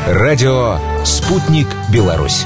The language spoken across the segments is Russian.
Радио «Спутник Беларусь».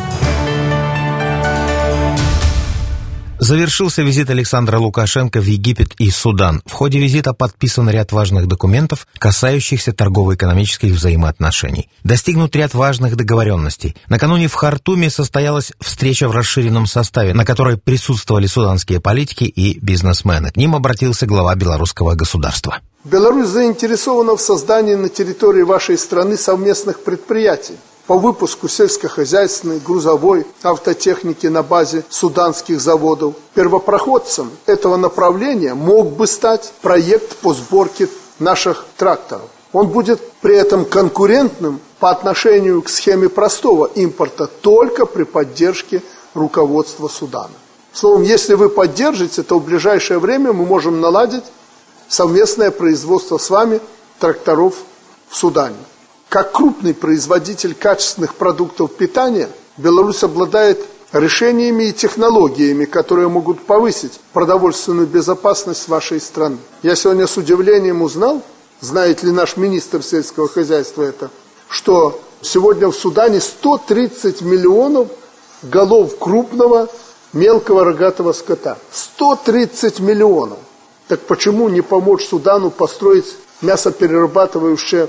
Завершился визит Александра Лукашенко в Египет и Судан. В ходе визита подписан ряд важных документов, касающихся торгово-экономических взаимоотношений. Достигнут ряд важных договоренностей. Накануне в Хартуме состоялась встреча в расширенном составе, на которой присутствовали суданские политики и бизнесмены. К ним обратился глава белорусского государства. Беларусь заинтересована в создании на территории вашей страны совместных предприятий по выпуску сельскохозяйственной, грузовой, автотехники на базе суданских заводов. Первопроходцем этого направления мог бы стать проект по сборке наших тракторов. Он будет при этом конкурентным по отношению к схеме простого импорта только при поддержке руководства Судана. Словом, если вы поддержите, то в ближайшее время мы можем наладить совместное производство с вами тракторов в Судане. Как крупный производитель качественных продуктов питания, Беларусь обладает решениями и технологиями, которые могут повысить продовольственную безопасность вашей страны. Я сегодня с удивлением узнал, знает ли наш министр сельского хозяйства это, что сегодня в Судане 130 миллионов голов крупного мелкого рогатого скота. 130 миллионов. Так почему не помочь Судану построить мясоперерабатывающее,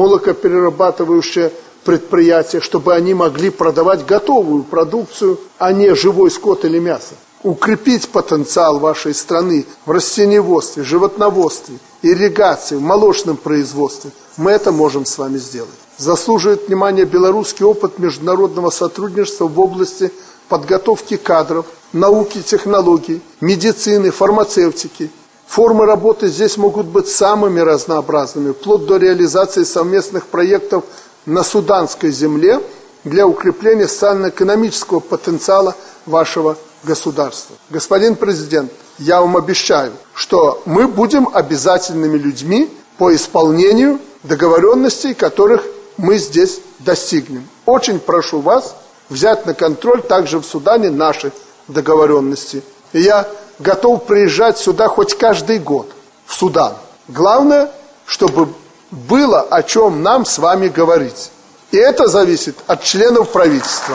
молокоперерабатывающее предприятие, чтобы они могли продавать готовую продукцию, а не живой скот или мясо? Укрепить потенциал вашей страны в растениеводстве, животноводстве, ирригации, в молочном производстве. Мы это можем с вами сделать. Заслуживает внимания белорусский опыт международного сотрудничества в области подготовки кадров, науки, технологий, медицины, фармацевтики. Формы работы здесь могут быть самыми разнообразными, вплоть до реализации совместных проектов на суданской земле для укрепления социально-экономического потенциала вашего государства. Господин президент, я вам обещаю, что мы будем обязательными людьми по исполнению договоренностей, которых мы здесь достигнем. Очень прошу вас взять на контроль также в Судане наши договоренности. И я готов приезжать сюда хоть каждый год, в Судан. Главное, чтобы было о чем нам с вами говорить. И это зависит от членов правительства.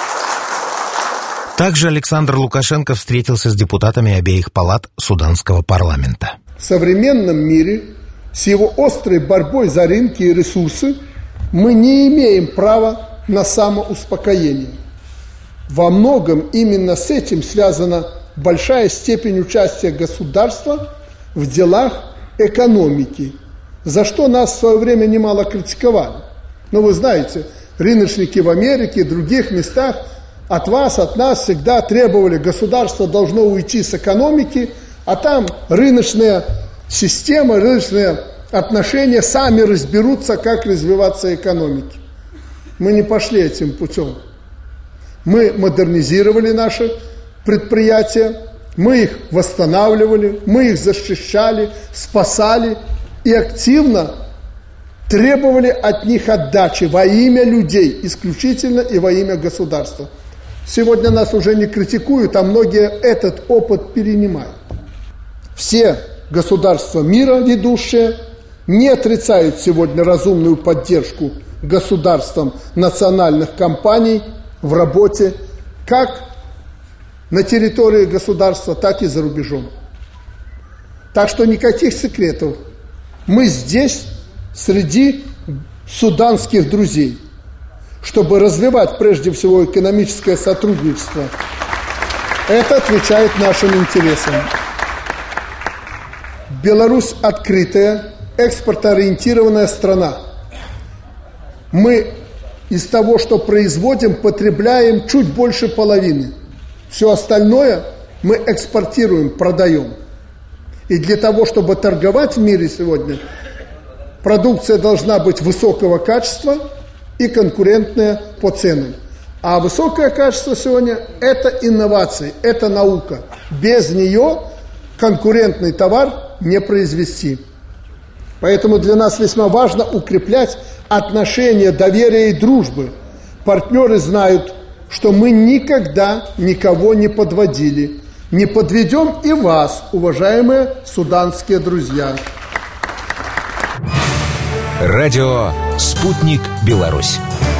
Также Александр Лукашенко встретился с депутатами обеих палат суданского парламента. В современном мире с его острой борьбой за рынки и ресурсы мы не имеем права на самоуспокоение. Во многом именно с этим связана большая степень участия государства в делах экономики, за что нас в свое время немало критиковали. Но вы знаете, рыночники в Америке и других местах от вас, от нас всегда требовали, государство должно уйти с экономики, а там рыночная система, рыночные отношения сами разберутся, как развиваться экономике. Мы не пошли этим путем. Мы модернизировали наши предприятия, мы их восстанавливали, мы их защищали, спасали и активно требовали от них отдачи во имя людей, исключительно и во имя государства. Сегодня нас уже не критикуют, а многие этот опыт перенимают. Все государства мира ведущие не отрицают сегодня разумную поддержку государствам национальных компаний в работе как на территории государства, так и за рубежом. Так что никаких секретов. Мы здесь, среди суданских друзей, чтобы развивать прежде всего экономическое сотрудничество. Это отвечает нашим интересам. Беларусь открытая, экспортоориентированная страна. Мы из того, что производим, потребляем чуть больше половины. Все остальное мы экспортируем, продаем. И для того, чтобы торговать в мире сегодня, продукция должна быть высокого качества и конкурентная по ценам. А высокое качество сегодня – это инновации, это наука. Без нее конкурентный товар не произвести. Поэтому для нас весьма важно укреплять отношения доверия и дружбы. Партнеры знают, что мы никогда никого не подводили. Не подведем и вас, уважаемые суданские друзья. Радио «Спутник Беларусь».